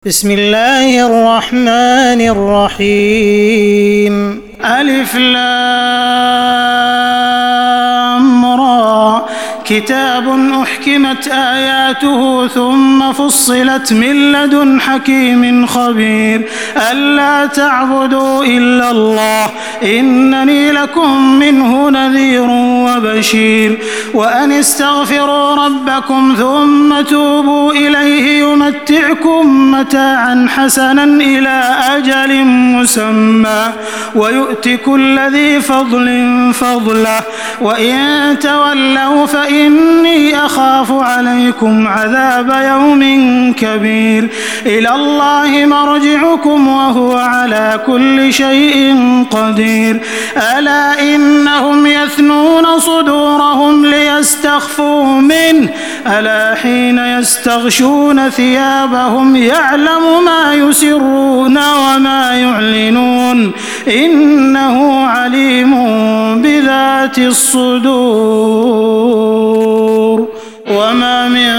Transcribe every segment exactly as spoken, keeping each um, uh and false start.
بسم الله الرحمن الرحيم. ألف لام را، كتاب أحكمت آياته ثم فصلت من لدن حكيم خبير ألا تعبدوا إلا الله إنني لكم منه نذير وبشير وأن استغفروا ربكم ثم توبوا إليه يمتعكم متاعا حسنا إلى أجل مسمى ويؤت كل ذي فضل فضله وإن تولوا فإني أخاف عليكم عذاب يوم كبير إلى الله مرجعكم وهو على كل شيء قدير ألا إنهم يثنون صدورهم ليستخفوا منه ألا حين يستغشون ثيابهم يعلم ما يسرون وما يعلنون إنه عليم بذات الصدور وما من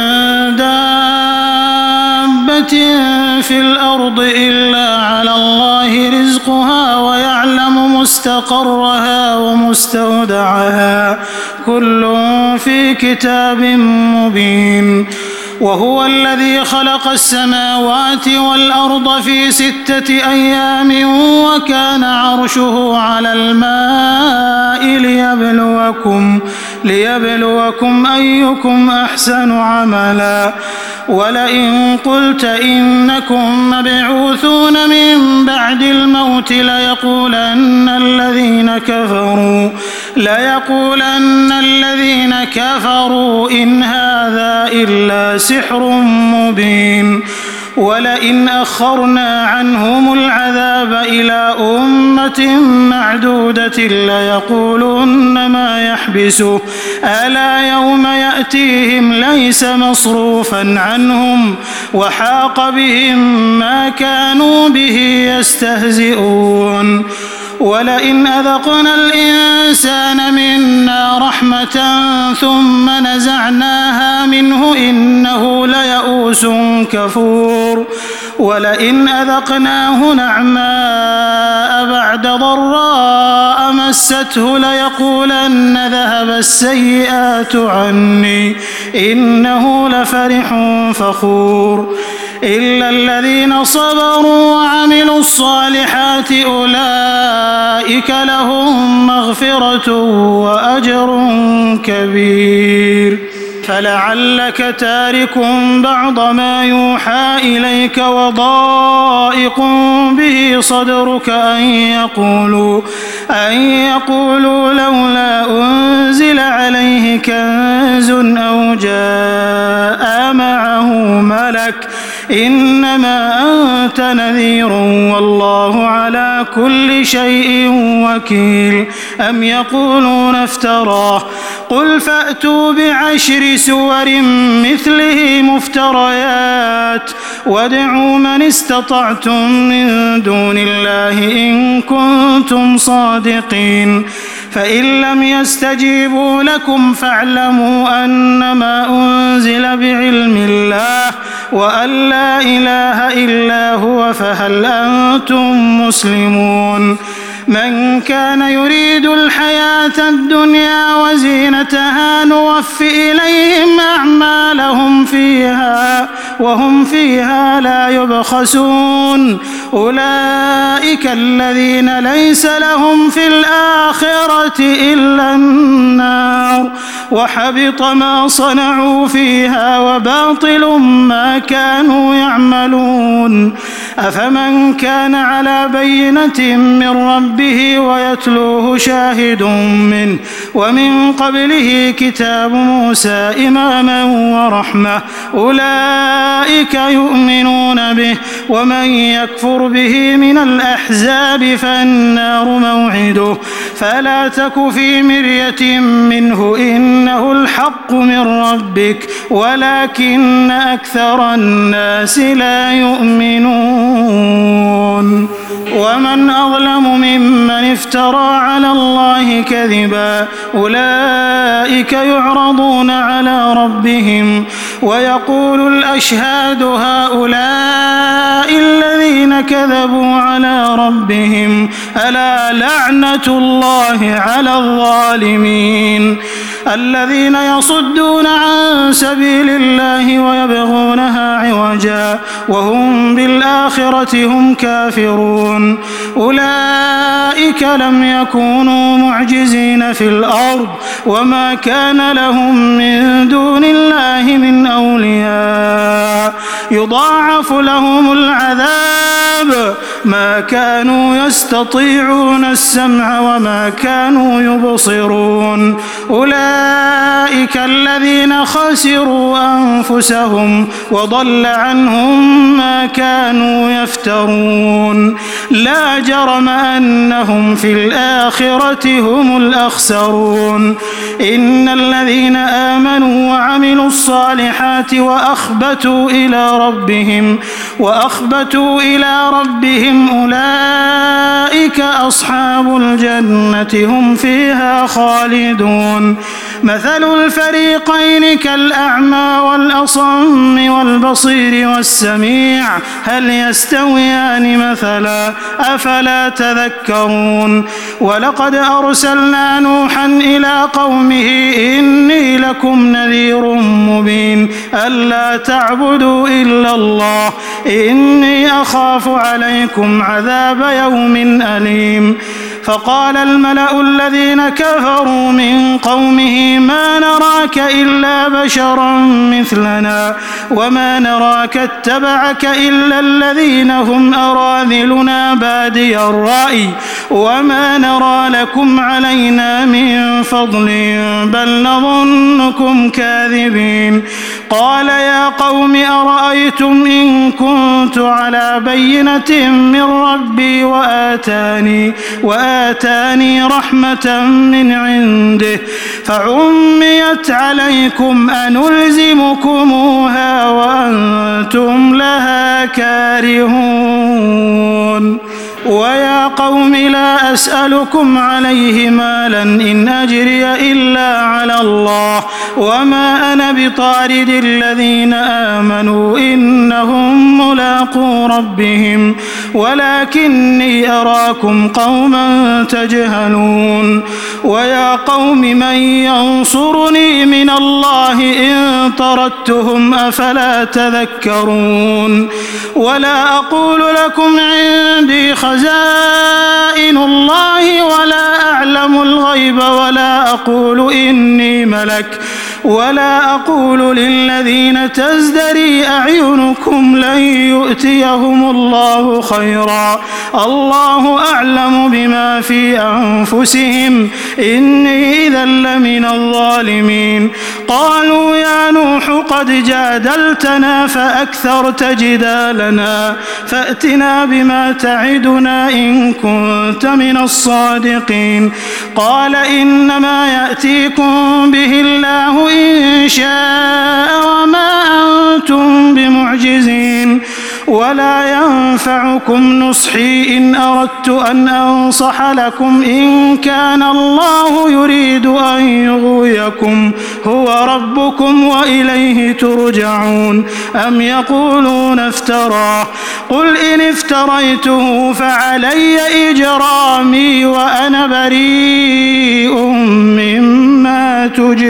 دابة في الأرض إلا على الله رزقها ويعلم مستقرها ومستودعها كل في كتاب مبين وهو الذي خلق السماوات والأرض في ستة أيام وكان عرشه على الماء ليبلوكم, ليبلوكم أيكم أحسن عملا ولئن قلت إنكم مبعوثون من بعد الموت ليقولن الذين كفروا ليقولن الذين كفروا إن هذا إلا سحر مبين ولئن أخرنا عنهم العذاب إلى أمة معدودة ليقولن ما يحبسه ألا يوم يأتيهم ليس مصروفا عنهم وحاق بهم ما كانوا به يستهزئون ولئن أذقنا الإنسان منا رحمة ثم نزعناها منه إنه ليئوس كفور ولئن أذقناه نعماء بعد ضراء مسته ليقولن ذهب السيئات عني إنه لفرح فخور إلا الذين صبروا وعملوا الصالحات أولئك لهم مغفرة وأجر كبير فلعلك تارك بعض ما يوحى إليك وضائق به صدرك أن يقولوا, أن يقولوا لولا أنزل عليه كنز أو جاء معه ملك إنما أنت نذير والله على كل شيء وكيل أم يقولون افتراه قل فأتوا بعشر سور مثله مفتريات وادعوا من استطعتم من دون الله إن كنتم صادقين فإن لم يستجيبوا لكم فاعلموا أنما أنزل بعلم الله وأن لا إله إلا هو فهل أنتم مسلمون من كان يريد الحياة الدنيا وزينتها نوف إليهم أعمالهم فيها وهم فيها لا يبخسون أولئك الذين ليس لهم في الآخرة إلا النار وحبط ما صنعوا فيها وباطل ما كانوا يعملون أفمن كان على بينة من ربه ويتلوه شاهد منه ومن قبله كتاب موسى إماما ورحمة أولئك يؤمنون به ومن يكفر به من الأحزاب فالنار موعده فلا تك في مرية منه إنه الحق من ربك ولكن أكثر الناس لا يؤمنون ومن أظلم ممن افترى على الله كذبا أولئك يعرضون على ربهم ويقول الأشهاد هؤلاء الذين كذبوا على ربهم ألا لعنة الله على الظالمين الذين يصدون عن سبيل الله ويبغونها عوجا وهم بالآخرة هم كافرون أولئك لم يكونوا معجزين في الأرض وما كان لهم من دون الله من أولياء يضاعف لهم العذاب ما كانوا يستطيعون السمع وما كانوا يبصرون أولئك الذين خسروا أنفسهم وضل عنهم ما كانوا يفترون لا جرم أنهم في الآخرة هم الأخسرون إن الذين آمنوا وعملوا الصالحات وأخبتوا إلى ربهم وأخبتوا إلى ربهم أولئك أصحاب الجنة هم فيها خالدون مثل الفريقين كالأعمى والأصم والبصير والسميع هل يستويان مثلا أفلا تذكرون ولقد أرسلنا نوحا إلى قومه إني لكم نذير مبين ألا تعبدوا إلا الله إني أخاف عليكم عذاب يوم أليم فقال الملأ الذين كفروا من قومه ما نراك إلا بشرا مثلنا وما نراك اتبعك إلا الذين هم أراذلنا بادي الرأي وما نرى لكم علينا من فضل بل نظنكم كاذبين قال يا قوم أرأيتم إن كنت على بينة من ربي وآتاني وآتاني رحمة من عنده فعميت عليكم أنلزمكموها وأنتم لها كارهون ويا قوم لا أسألكم عليه مالا إن أجري إلا على الله وما أنا بطارد الذين آمنوا إنهم ملاقو ربهم ولكني أراكم قوما تجهلون ويا قوم من ينصرني من الله إن طردتهم أفلا تذكرون ولا أقول لكم عندي خزائن الله ولا أعلم الغيب ولا أقول إني ملك ولا أقول للذين تزدري أعينكم لن يؤتيهم الله خيرا الله أعلم بما في أنفسهم إني إذا لمن الظالمين قالوا يا نوح قد جادلتنا فأكثرت جدالنا فأتنا بما تعدنا إن كنت من الصادقين قال إنما يأتيكم به الله إن شاء وما أنتم بمعجزين ولا ينفعكم نصحي إن أردت أن أنصح لكم إن كان الله يريد أن يغويكم هو ربكم وإليه ترجعون أم يقولون افتراه قل إن افتريته فعلي إجرامي وأنا بريء مما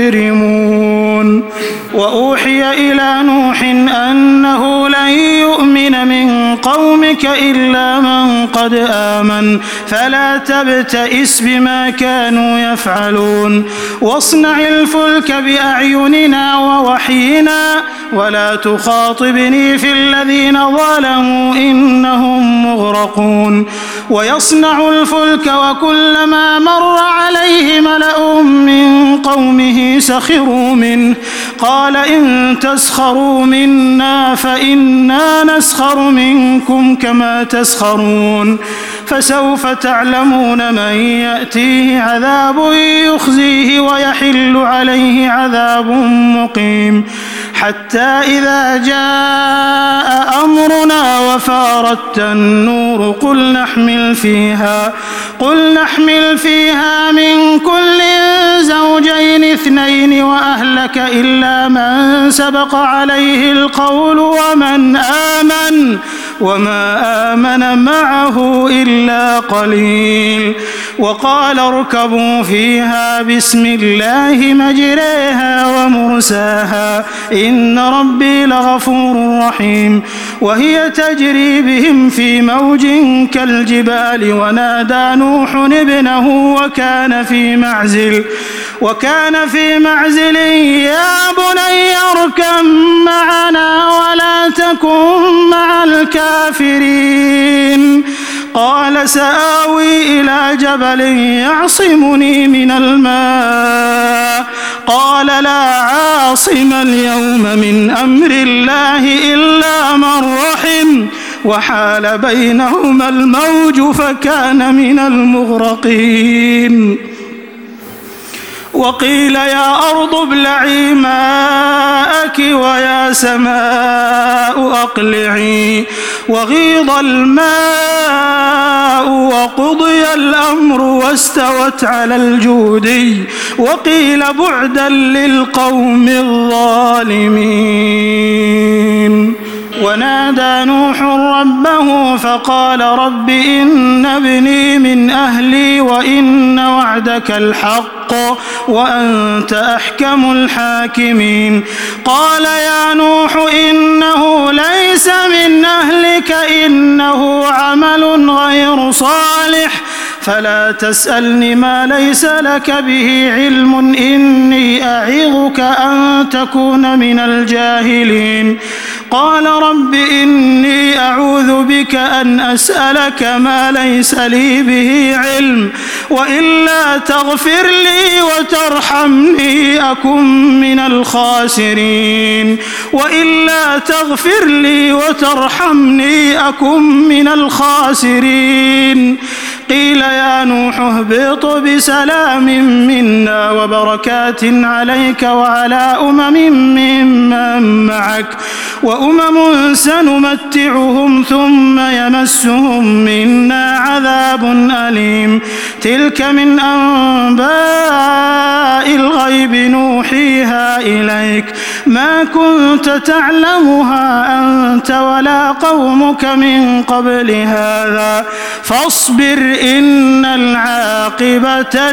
تجرمون وأوحي إلى نوح أنه لن يؤمن من قومك إلا من قد آمن فلا تبتئس بما كانوا يفعلون واصنع الفلك بأعيننا ووحينا ولا تخاطبني في الذين ظلموا إنهم مغرقون ويصنع الفلك وكلما مر عليه ملأ من قومه سخروا منه قال إن تسخروا منا فإنا نسخر منكم كما تسخرون فسوف تعلمون من يأتيه عذاب يخزيه ويحل عليه عذاب مقيم حتى إذا جاء أمرنا وفارت النور قل نحمل فيها قل نحمل فيها من كل زوجين اثنين وأهلك إلا من سبق عليه القول ومن آمن وما آمن معه إلا قليل وقال اركبوا فيها بسم الله مجريها ومرساها إن ربي لغفور رحيم وهي تجري بهم في موج كالجبال ونادى نوح ابنه وكان في معزل وكان في معزل يا بني اركب معنا ولا تكن مع الكافرين قال سآوي إلى جبل يعصمني من الماء قال لا عاصم اليوم من أمر الله إلا من رحم وحال بينهما الموج فكان من المغرقين وقيل يا أرض ابلعي ماءك ويا سماء أقلعي وغيض الماء وقضي الأمر واستوت على الجودي وقيل بعدا للقوم الظالمين ونادى نوح ربه فقال رب إن ابني من أهلي وإن وعدك الحق وأنت أحكم الحاكمين قال يا نوح إنه ليس من أهلك إنه عمل غير صالح فلا تسألني ما ليس لك به علم إني أعظك أن تكون من الجاهلين قال رب إني أعوذ بك أن أسألك ما ليس لي به علم وإلا تغفر لي وترحمني أكن من الخاسرين وإلا تغفر لي وترحمني أكن من الخاسرين قيل يا نوح اهبط بسلام منا وبركات عليك وعلى أمم ممن معك وأمم سنمتعهم ثم يمسهم منا عذاب أليم تلك من أنباء الغيب نوحيها إليك ما كنت تعلمها أنت ولا قومك من قبل هذا فاصبر إن العاقبة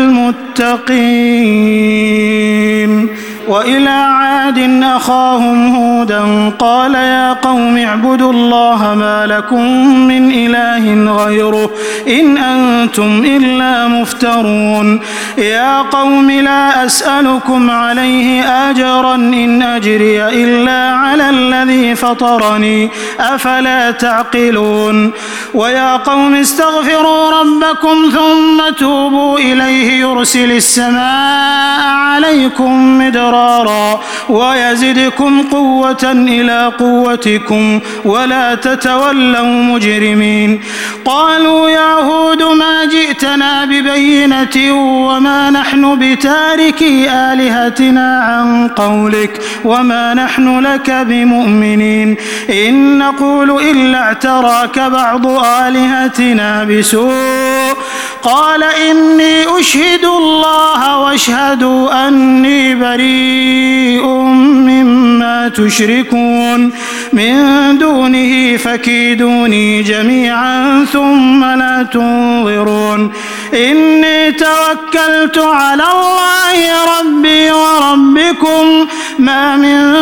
للمتقين وإلى عاد أخاهم هودا قال يا قوم اعبدوا الله ما لكم من إله غيره إن أنتم إلا مفترون يا قوم لا أسألكم عليه أجرا إن أجري إلا على الذي فطرني أفلا تعقلون ويا قوم استغفروا ربكم ثم توبوا إليه يرسل السماء عليكم مدرارا ويزدكم قوة إلى قوتكم ولا تتولوا مجرمين قالوا يا هود ما جئتنا ببينة وما نحن بتاركي آلهتنا عن قولك وما نحن لك بمؤمنين إن نقول إلا اعتراك بعض آلهتنا بسوء قال إني أشهد الله واشهدوا أني بريء مما تشركون من دونه فكيدوني جميعا ثم لا تنظرون إني توكلت على الله ربي وربكم ما من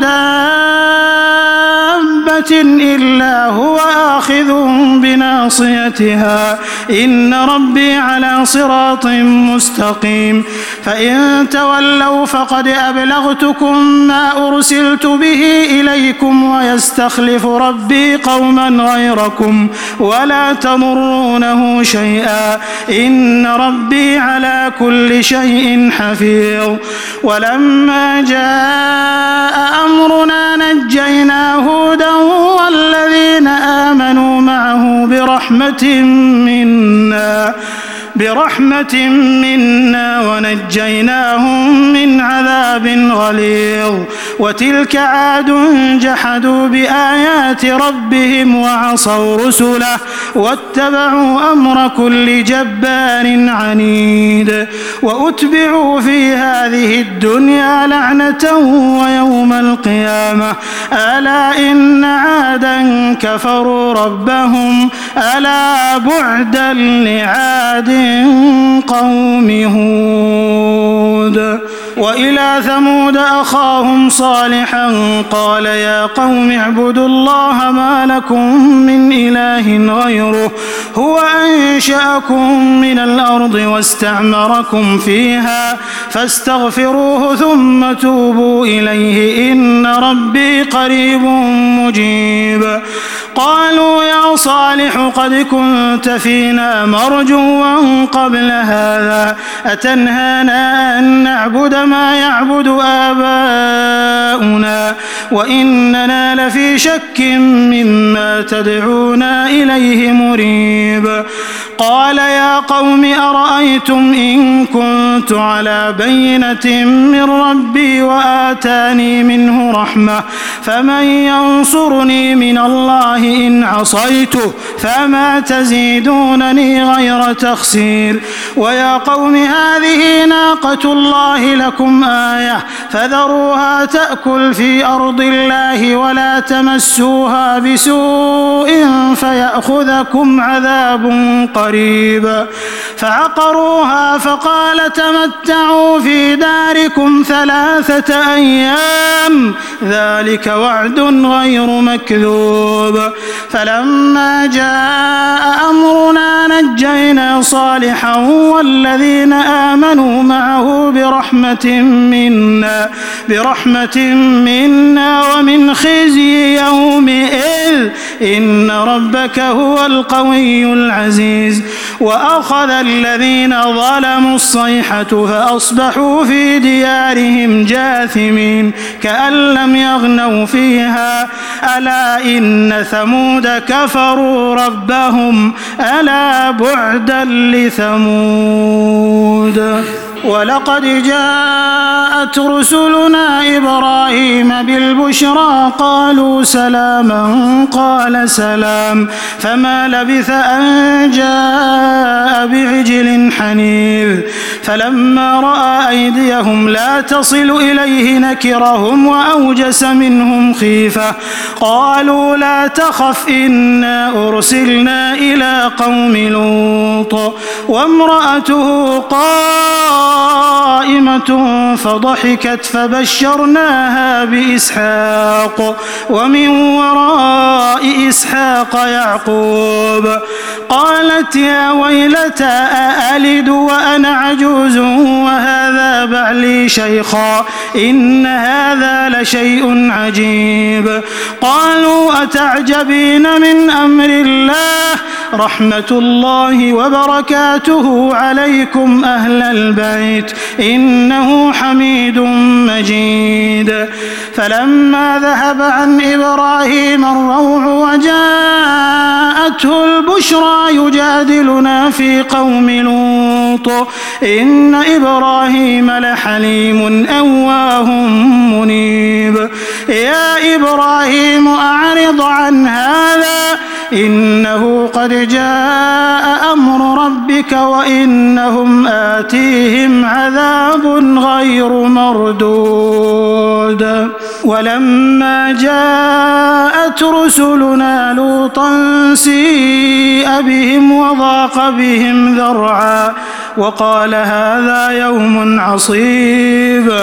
دابة إلا هو آخذ بناصيتها إن ربي على صراط مستقيم فإن تولوا فقد أبلغتكم ما أرسلت به إليكم ويستخلف ربي قوما غيركم ولا تضرونه شيئا إن ربي على كل شيء حفيظ ولما جاء أمرنا نجينا هودا والذين آمنوا معه برحمة برحمة منا برحمة منا ونجيناهم من عذاب غليظ. وتلك عاد جحدوا بآيات ربهم وعصوا رسله واتبعوا أمر كل جبار عنيد. وأتبعوا في هذه الدنيا لعنة ويوم القيامة ألا إن عادا كفروا ربهم ألا بعدا لعاد قوم هود. وإلى ثمود أخاهم صالحا قال يا قوم اعبدوا الله ما لكم من إله غيره هو أنشأكم من الأرض واستعمركم فيها فاستغفروه ثم توبوا إليه إن ربي قريب مجيب. قالوا يا صالح قد كنت فينا مرجوا قبل هذا أتنهانا أن نعبد ما يعبد آباؤنا وإننا لفي شك مما تدعونا إليه مريب. قال يا قوم أرأيتم إن كنت على بينة من ربي وآتاني منه رحمة فمن ينصرني من الله إن عصيته فما تزيدونني غير تخسير. ويا قوم هذه ناقة الله لكم آية فذروها تأكل في أرض الله ولا تمسوها بسوء فيأخذكم عذاب قريب. فعقروها فقال تمتعوا في داركم ثلاثة أيام ذلك وعد غير مكذوب. فلما جاء أمرنا نجينا صالحا والذين آمنوا معه برحمة منا برحمة منا ومن خزي يومئذ إن ربك هو القوي العزيز. وأخذ الذين ظلموا الصيحة فأصبحوا في ديارهم جاثمين كأن لم يغنوا فيها ألا إن ثمود كفروا ربهم ألا بعدا لثمود. ولقد جاءت رسلنا إبراهيم بالبشرى قالوا سلاما قال سلام فما لبث أن جاء بعجل حنيذ. فلما رأى أيديهم لا تصل إليه نكرهم وأوجس منهم خيفة قالوا لا تخف إنا أرسلنا إلى قوم لوط وامرأته قائمة فضحكت فبشرناها بإسحاق ومن وراء إسحاق يعقوب. قالت يا ويلتى أألد وأنا عجوز وهذا بعلي شيخا إن هذا لشيء عجيب. قالوا أتعجبين من أمر الله رحمة الله وبركاته عليكم أهل البيت إنه حميد مجيد. فلما ذهب عن إبراهيم الروع وجاءته البشرى يجادلنا في قوم لوط إن إبراهيم لحليم أواه منيب. يا إبراهيم أعرض عن هذا إنه قد جاء أمر ربك وإنهم آتيهم عذاب غير مردود. ولما جاءت رسلنا لوطا سيء بهم وضاق بهم ذرعا وقال هذا يوم عصيب.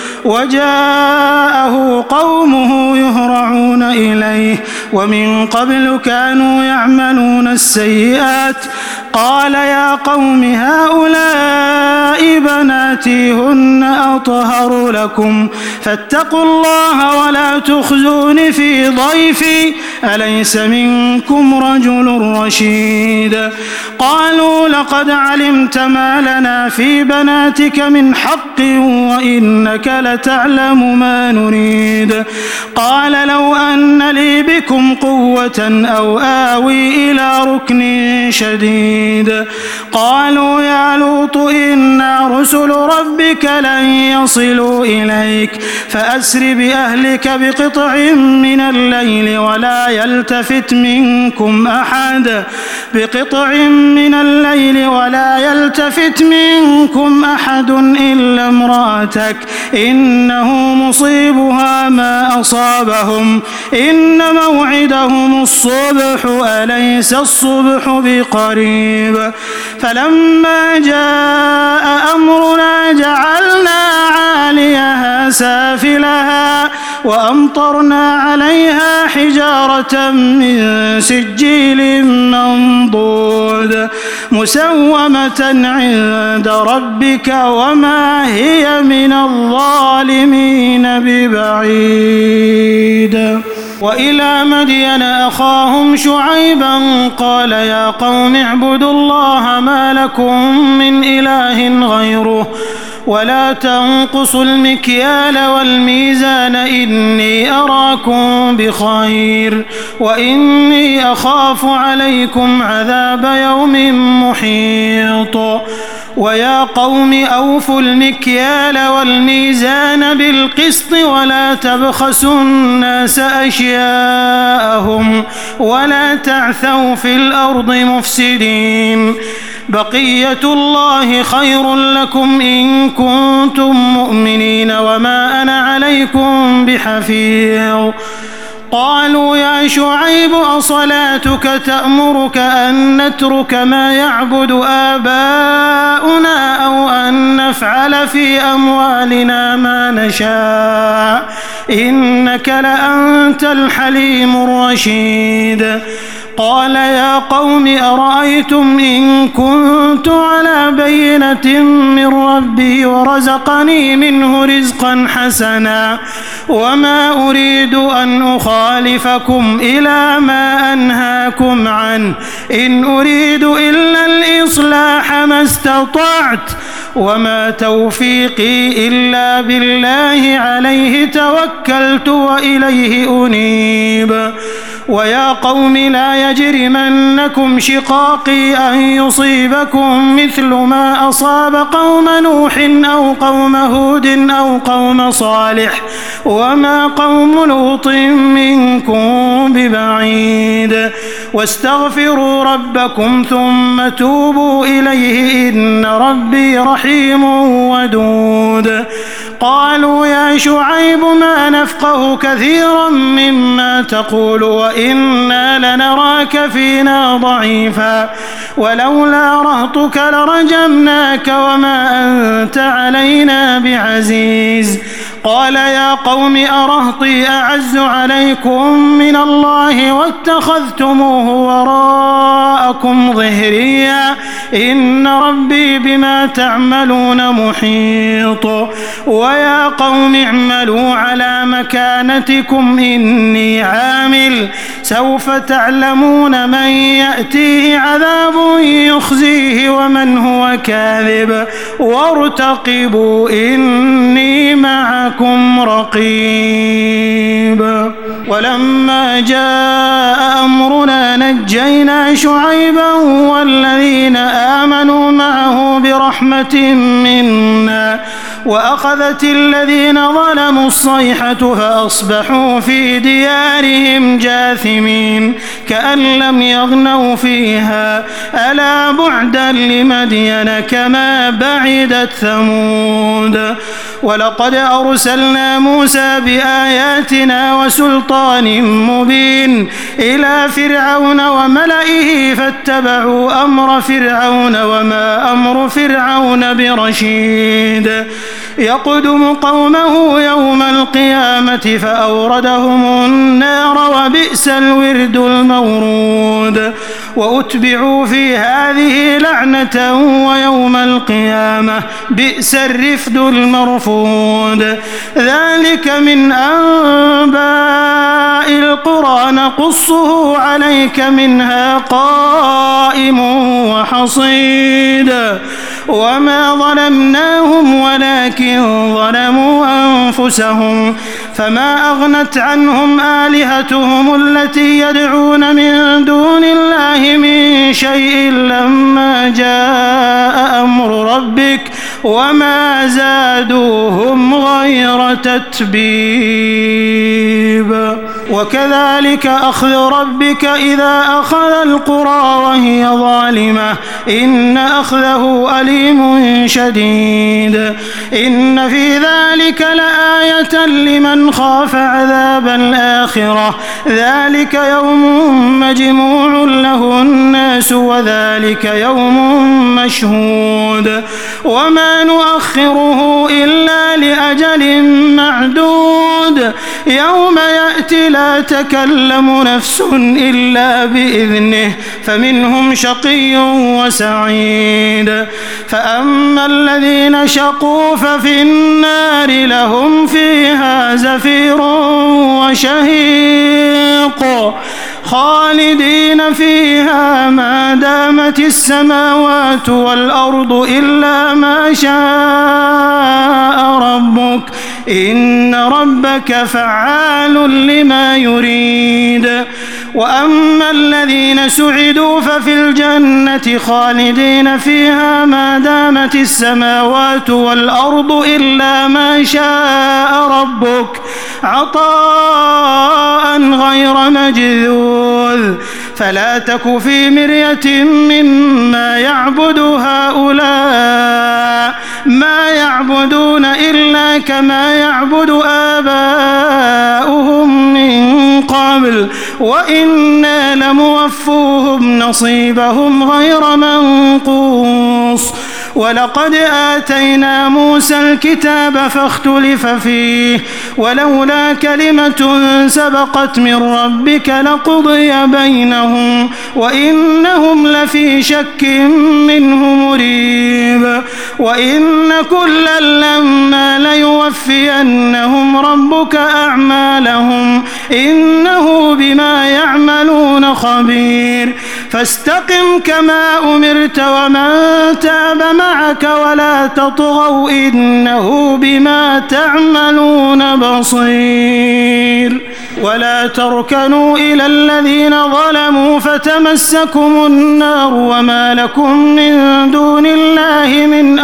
وجاءه قومه يهرعون إليه ومن قبل كانوا يعملون السيئات قال يا قوم هؤلاء بناتي هن أطهر لكم فاتقوا الله ولا تخزون في ضيفي أليس منكم رجل رشيد. قالوا لقد علمت ما لنا في بناتك من حق وإنك لتعلم ما نريد. قال لو أن لي بكم بكم قوة أو آوي إلى ركن شديد. قالوا يا لوط إنا رسل ربك لن يصلوا إليك فأسر بأهلك بقطع من الليل ولا يلتفت منكم أحد بقطع من الليل ولا يلتفت منكم أحد إلا امرأتك إنه مصيبها ما أصابهم إن موعدهم الصبح أليس الصبح بقريب. فلما جاء أمرنا جعلنا عاليها سافلها وأمطرنا عليها حجارة من سجيل منضود مسومة عند ربك وما هي من الظالمين ببعيد. وإلى مدين أخاهم شعيبا قال يا قوم اعبدوا الله ما لكم من إله غيره ولا تنقصوا المكيال والميزان إني أراكم بخير وإني أخاف عليكم عذاب يوم محيط. ويا قوم أوفوا المكيال والميزان بالقسط ولا تبخسوا الناس أشياءهم ولا تعثوا في الأرض مفسدين بقية الله خير لكم إن كنتم مؤمنين وما أنا عليكم بحفيظ. قالوا يا شعيب أصلاتك تأمرك أن نترك ما يعبد آباؤنا أو أن نفعل في أموالنا ما نشاء إنك لأنت الحليم الرشيد. قال يا قوم أرأيتم إن كنت على بينة من ربي ورزقني منه رزقا حسنا وما أريد أن أخالفكم إلى ما أنهاكم عنه إن أريد إلا الإصلاح ما استطعت وما توفيقي إلا بالله عليه توكلت وإليه أنيب. ويا قوم لا يجرمنكم شقاقي أن يصيبكم مثل ما أصاب قوم نوح أو قوم هود أو قوم صالح وما قوم لوط منكم ببعيد. واستغفروا ربكم ثم توبوا إليه إن ربي رحيم ودود. قالوا يا شعيب ما نفقه كثيرا مما تقول وإنا لنراك فينا ضعيفا ولولا رهطك لرجمناك وما أنت علينا بعزيز. قال يا قوم أرهطي أعز عليكم من الله واتخذتموه وراءكم ظهريا إن ربي بما تعملون محيط. ويا قوم اعملوا على مكانتكم إني عامل سوف تعلمون من يأتيه عذاب يخزيه ومن هو كاذب وارتقبوا إني معكم رقيب. ولما جاء أمرنا نجينا شعيبا والذين آمنوا معه برحمة منا وأخذت الذين ظلموا الصيحة فأصبحوا في ديارهم جاثمين كأن لم يغنوا فيها ألا بعدا لمدين كما بعدت ثمود. ولقد أرسلنا موسى بآياتنا وسلطان مبين إلى فرعون وملئه فاتبعوا أمر فرعون وما أمر فرعون برشيد. يقدم قومه يوم القيامة فأوردهم النار وبئس الورد المورود. وأتبعوا في هذه لعنة ويوم القيامة بئس الرفد المرفود. ذلك من أنباء القرى نقصه عليك منها قائم وحصيد. وما ظلمناهم ولكن ظلموا أنفسهم فما أغنت عنهم آلهتهم التي يدعون من دون الله من شيء لما جاء أمر ربك وما زادوهم غير تتبيب. وكذلك أخذ ربك إذا أخذ القرى وهي ظالمة إن أخذه أليم شديد. إن في ذلك لآية لمن خاف عذاب الآخرة ذلك يوم مجموع له الناس وذلك يوم مشهود وما نؤخره إلا لأجل معدود يوم يأتي لا تكلم نفس إلا بإذنه فمنهم شقي وسعيد. فأما الذين شقوا ففي النار لهم فيها زفير وشهيق خالدين فيها ما دامت السماوات والأرض إلا ما شاء ربك إن ربك فعال لما يريد. وأما الذين سعدوا ففي الجنة خالدين فيها ما دامت السماوات والأرض إلا ما شاء ربك عطاء غير مجذوذ. فلا تك في مرية مما يعبد هؤلاء ما يعبدون إلا كما يعبد آباؤهم من قبل وإنا لموفوهم نصيبهم غير منقوص. ولقد آتينا موسى الكتاب فاختلف فيه ولولا كلمة سبقت من ربك لقضي بينهم وإنهم لفي شك منه مريب. وإن كلا لما ليوفينهم ربك أعمالهم إنه بما يعملون خبير. فاستقم كما أمرت ومن تاب معك ولا تطغوا إنه بما تعملون بصير. ولا تركنوا إلى الذين ظلموا فتمسكم النار وما لكم من دون الله من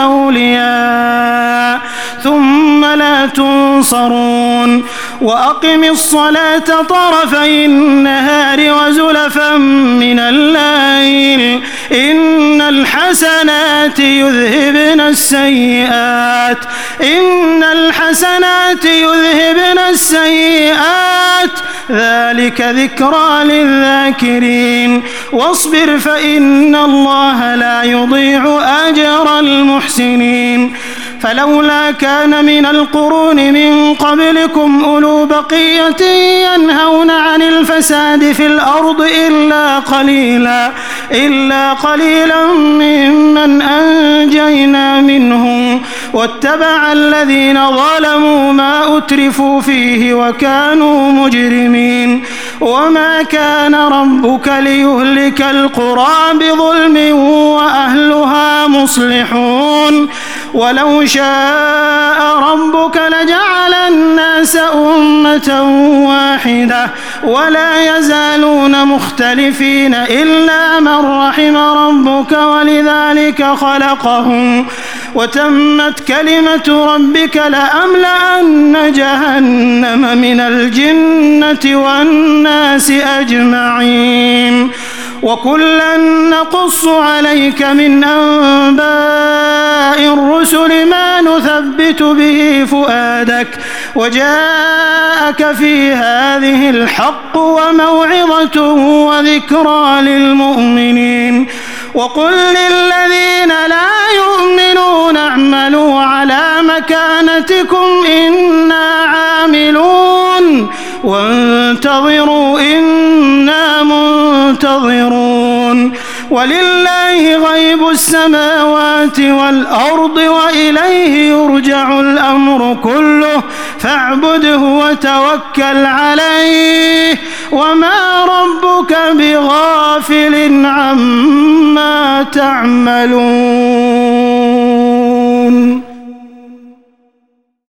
أولياء ثم لا تنصرون. وأقم الصلاة طرفي النهار وزلفا من الليل إن الحسنات يذهبن السيئات إن الحسنات يذهبن السيئات ذلك ذكرى للذاكرين. واصبر فإن الله لا يضيع أجر المحسنين. فلولا كان من القرون من قبلكم أولو بقية ينهون عن الفساد في الأرض إلا قليلا إلا قليلا ممن أنجينا منهم واتبع الذين ظلموا ما أترفوا فيه وكانوا مجرمين. وما كان ربك ليهلك القرى بظلم وأهلها مصلحون. ولو شاء ربك لجعل الناس أمة واحدة ولا يزالون مختلفين إلا من رحم ربك ولذلك خلقهم وتمت كلمة ربك لأملأن جهنم من الجنة والناس أجمعين. وكلا نقص عليك من أنباء الرسل ما نثبت به فؤادك وجاءك في هذه الحق وموعظة وذكرى للمؤمنين. وقل للذين لا يؤمنون اعملوا على مكانتكم إنا عاملون وانتظروا إنا منتظرون. ولله غيب السماوات والأرض وإليه يرجع الأمر كله فاعبده وتوكل عليه وما ربك بغافل عما تعملون.